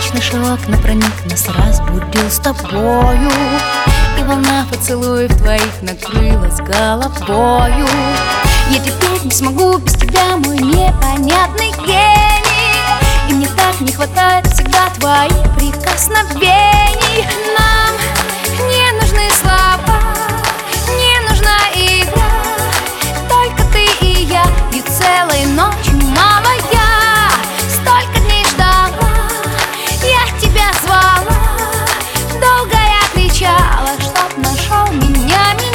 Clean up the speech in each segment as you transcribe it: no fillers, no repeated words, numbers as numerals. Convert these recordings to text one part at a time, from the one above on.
Нежный шелк на проник нас разбудил с тобою, и волна поцелуев твоих накрылась головою. Я теперь не смогу без тебя, мой непонятный гений, и мне так не хватает всегда твоих прикосновений. Нам не нужны слова, не нужна игра, только ты и я, и целой ночью мало я. Столько дней ждала, я тебя звала, долго я кричала, чтоб нашел меня.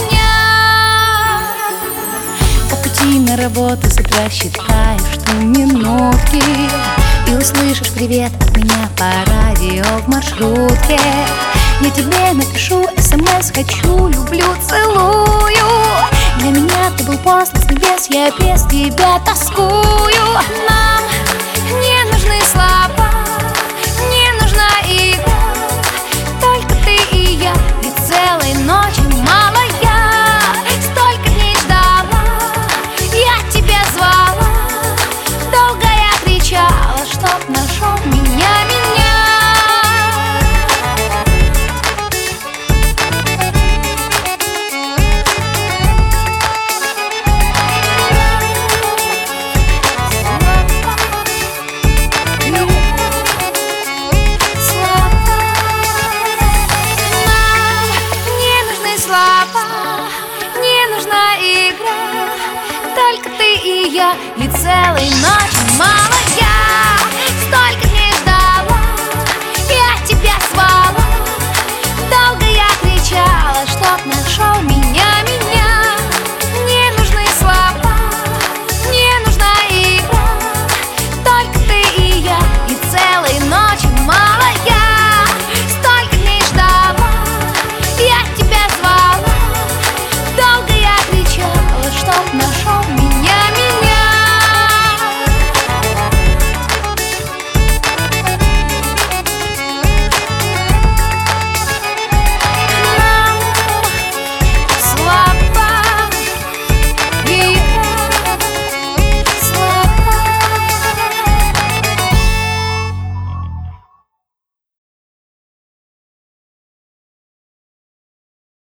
По пути на работу с утра считаешь ты минутки, и услышишь привет от меня по радио в маршрутке. Я тебе напишу СМС: хочу, люблю, целую. Для меня ты был послан с небес, я без тебя тоскую. Нам не нужны слова, не нужна игра, только ты и я, и целой ночи мало я. Столько дней ждала, я тебя звала, долго я кричала, чтоб нашел меня. Не нужна игра, только ты и я, и целой ночью